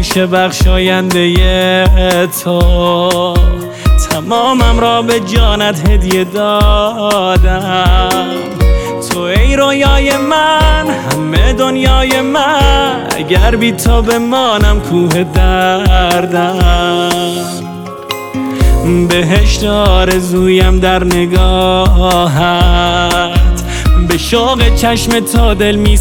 باشه بخشاینده تو، تمامم را به جانت هدیه دادم. تو ای رویای من، همه دنیای من، اگر بی تو بمانم کوه دردم. بهشت آرزویم در نگاهت، به شوق چشم تو دل می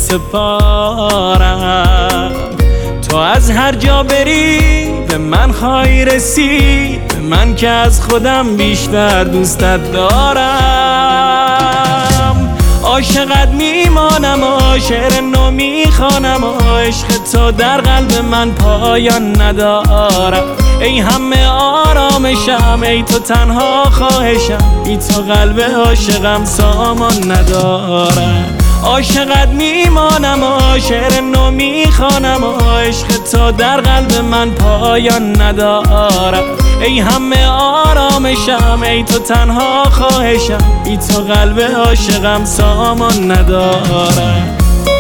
سپارم. تو از هر جا بری به من خواهی رسید، به من که از خودم بیشتر دوستت دارم. عاشقت میمانم و شعر نو میخوانم و عشق تو در قلب من پایان ندارم. ای همه آرامشم، ای تو تنها خواهشم، بی تو قلب عاشقم سامان ندارم. عاشقت میمانم و شعر نو میخوانم و عشق تو در قلب من پایان ندارم. ای همه آرامشم، ای تو تنها خواهشم، بی تو قلب عاشقم سامان ندارم.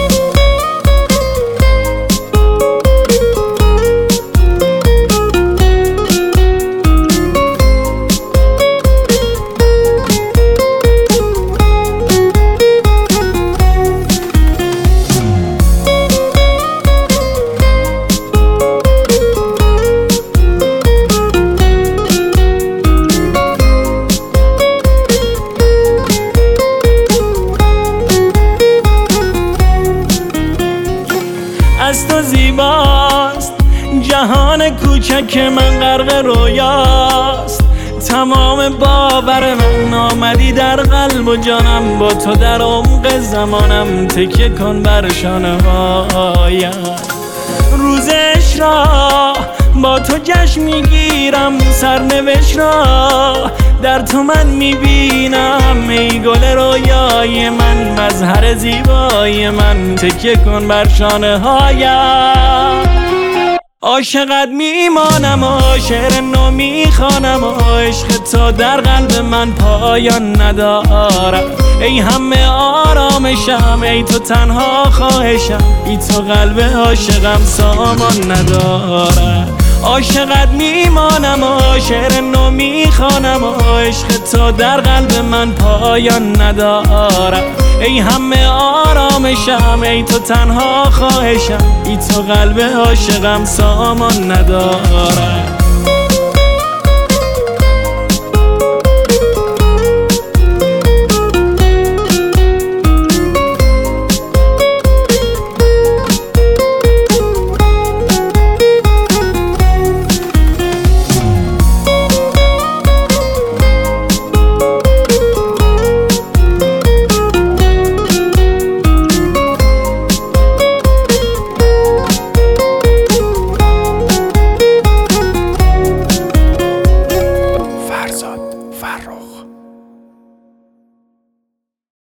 از تو زیباست جهان کوچک من، غرق رویاست تمام باور من. آمدی در قلب و جانم، با تو در عمق زمانم، تکیه کن بر شانه هایم. روز عشق را با تو جشن میگیرم، سرنوشت را در تو من میبینم. ای گل رویای من، مظهر زیبای من، تکیه کن بر شانه هایم. عاشقت میمانم و شعر نو میخوانم و عشق تو در قلب من پایان ندارم. ای همه آرامشم، ای تو تنها خواهشم، بی تو قلب عاشقم سامان ندارم. عاشقت میمانم و شعر نو میخوانم و عشق تو در قلب من پایان ندارم. ای همه آرامشم، ای تو تنها خواهشم، بی تو قلب عاشقم سامان ندارم.